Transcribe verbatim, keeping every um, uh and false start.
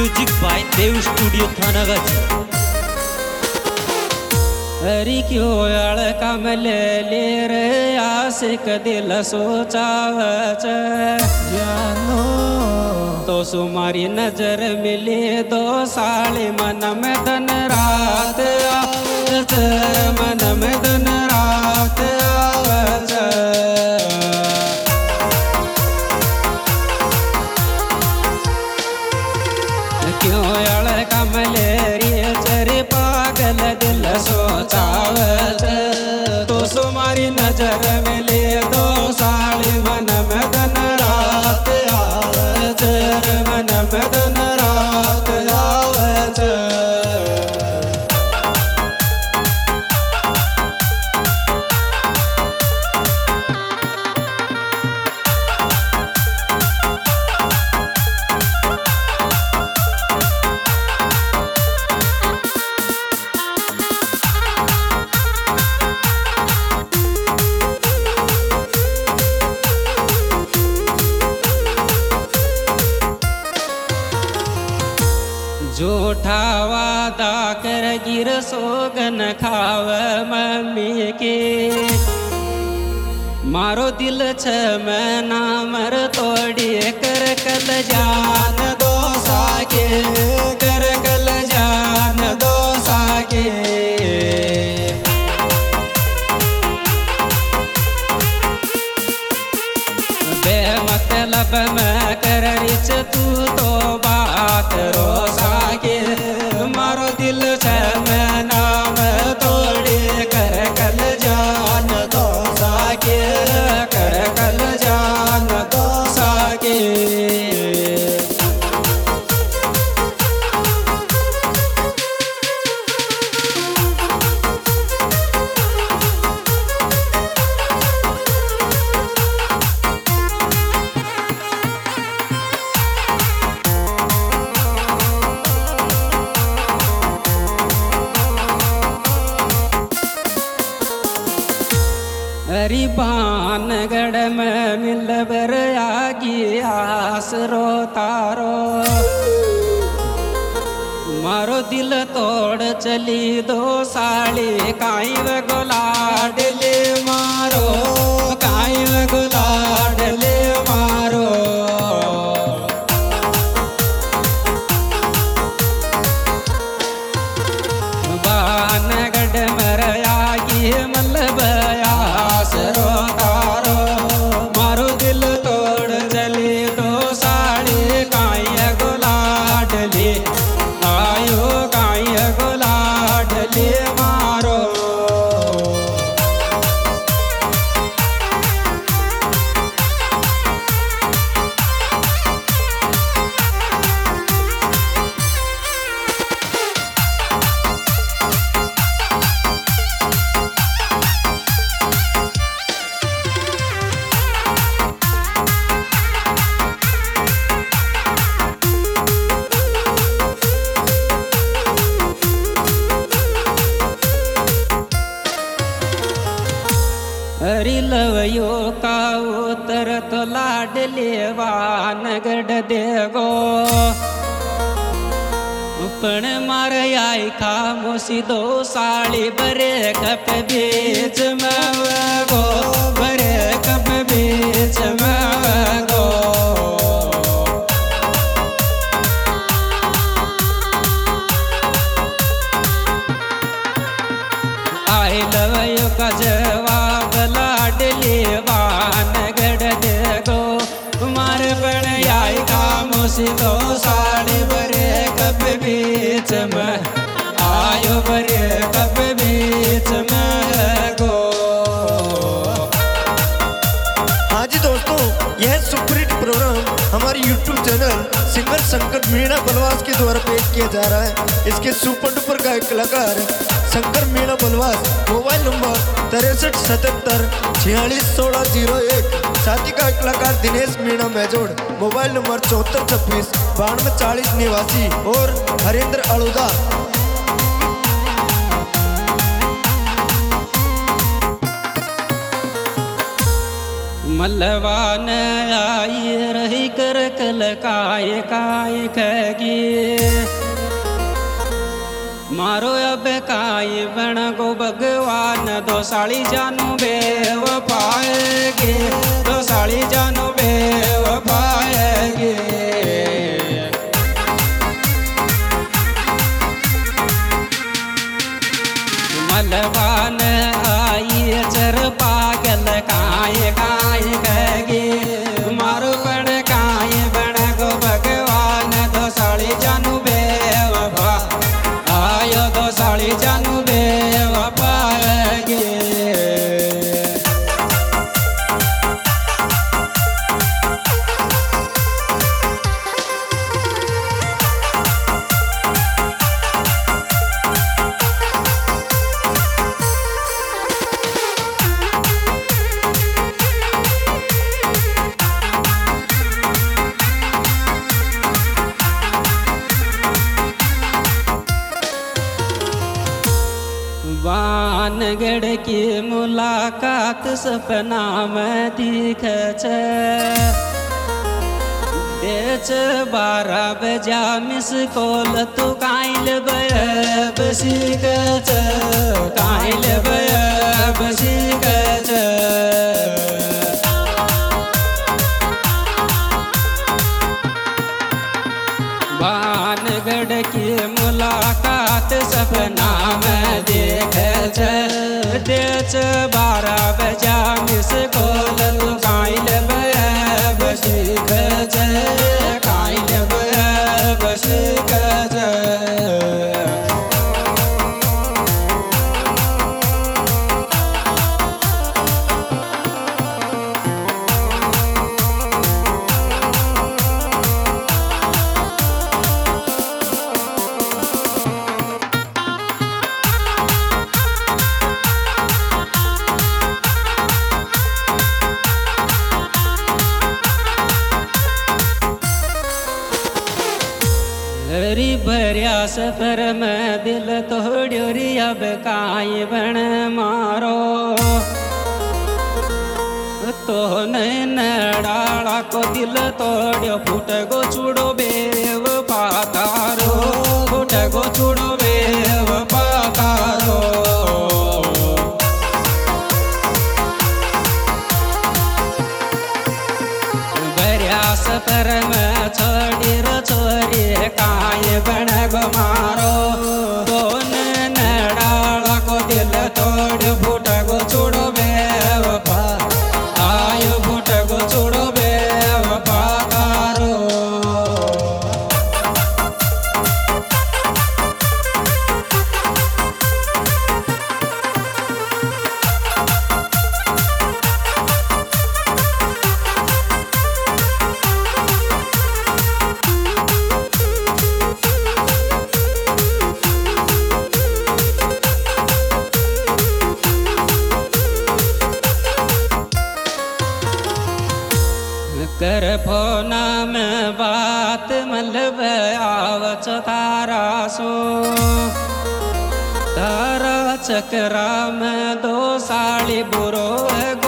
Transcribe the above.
Music by Dev studio Thanagazi. हरी क्यों अड़ कमले ले रे आशिक दिल सोचावच जानो तो सुमारी नजर मिले दो साली मन में दिन रात आवच मन में दिन रात आवच क्यों अड़ कमले रे चरी पागल दिल सोचावत तो सुमारी नजर मिले दो साली मन में दिन रात आवत मन में दिन रात आवत। झूठा वादा कर गिर सोगन खाव मम्मी के मारो दिल छ मना मर तोड़ी कर कल जान दो साके कर कल जान दो साके बेमतलब में कर रिच तू तो बात रोसा के मारो दिल छ मैं नाम तोड़े कर कल जान दो साके कर कल जान दो साके। हरी बानगढ़ में मिलबर आगी आसरो तारो मारो दिल तोड़ चली दो साली काई व गुलाड ले मारो काई व गुलाड ले मारो बानगढ़ में आगी मलबया आसरो तारो मारो दिल तोड़ चली दो साड़ी काई गुलाड ले आयो काई गुलाड ले मारो। हरी लवयो का उतर तो लाड लेवान गढ़ देगो पण मार आई खा मोसी दो साड़ी बरे कप बीच में गो बरे कप बीच में गो आई लवयो का जवाब लाड लेवान गढ़ देगो मार बण आई खामोशी दो साड़ी बरे कप बीच में आयो बरे कप बीच में गो। हाँ जी दोस्तों, यह सुपरहिट प्रोग्राम हमारे YouTube channel singer Shankar Meena Balwas के द्वारा पेश किया जा रहा है। इसके सुपर डुपर गायक कलाकार शंकर मीणा बलवास, मोबाइल नंबर तिरसठ सतहत्तर छियालीस सोलह जीरो एक। साथी गायक कलाकार दिनेश मीणा मेजोड़, मोबाइल नंबर चौहत्तर छब्बीस बानवे चालीस निवासी और हरेंद्र अड़ूदा। मलवान आई रही कर कल काय काय खगी मारो अब काय बण गो भगवान दो साड़ी जानू बेव पाएगे दो साड़ी जानू बेव पाएगे मलवान आई चर पागल काय काय खगे मारो बण काय बण गो भगवान दो साड़ी जानू बेव पा आयो दो साड़ी जानू बेव पाएगे वानगढ़ की मुलाकात सपना में दिख बेच बारह बजा मिस कोल तू काइल बयब सीख काइल बयब सीख वानगढ़ की मुलाकात सपना में देख देच बारह बजा मिस कोल तू काइल बयब सीख काइल बयब सीख हरी भरिया सफर में दिल तोड़ियो री अब काई बण मारो तो नैन डाला को दिल तोड़ियो फूट गो चूड़ो बेव पातारो फूट गो चूड़ो बेव पातारो भरिया सफर में छोड़ी रो छोरी काय बण गो मारो दोन नडाला को दिल तोड़ फूट गो चूड़ो बेव पा आयो फूट गो चूड़ो बेव पातारो कर फोना में बात मलब आवच तारा सो तारा चक्रा में दो साड़ी बुरो